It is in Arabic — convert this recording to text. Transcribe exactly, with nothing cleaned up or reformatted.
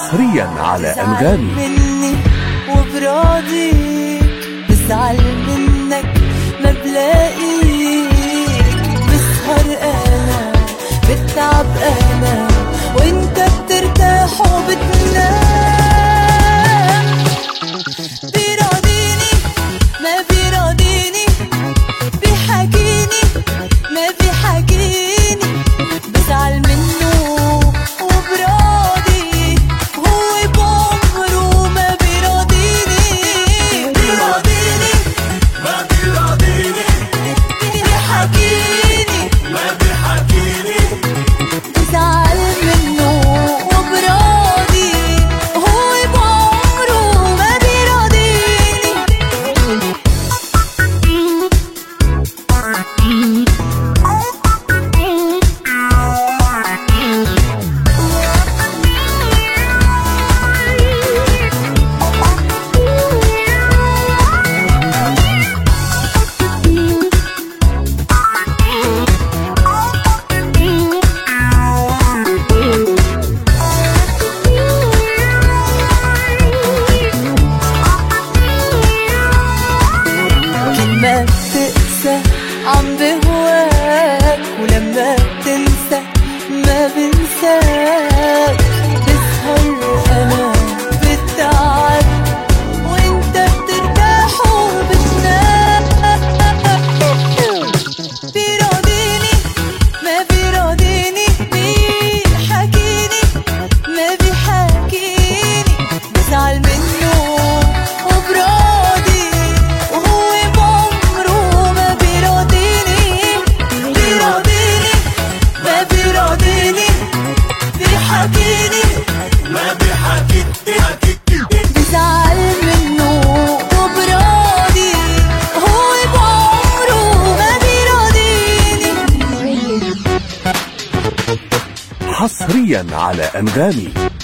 حصريا على أنغامي. مني وبراضيك، بزعل منك ما بلاقيك، بسهر أنا بتعب أنا وانت بترتاح وبتنام. بيراضيني ما بيراضيني، بيحاكيني ما بيحاكيني، بزعل منه وبراضي هو بعمره ما بيراضيني. بيراضيني ما بيراضيني، بيحاكيني ما بيحاكيني، بزعل منه وبراضي هو بعمره ما بيراضيني. ما بتقسى عم بهواك، ولما بتنسى ما بنساك، بسهر أنا بتعب وانت بترتاح وبتنام. بيراضيني ما بيراضيني، بيحاكيني ما بيحاكيني، بزعل منه وبراضي وهو بعمره ما بيراضيني. بيراضيني ما بيراضيني، بيحاكيني ما بيحاكيني، بزعل منه وبراضي هو بعمره ما بيراضيني. حصريا على أنغامي.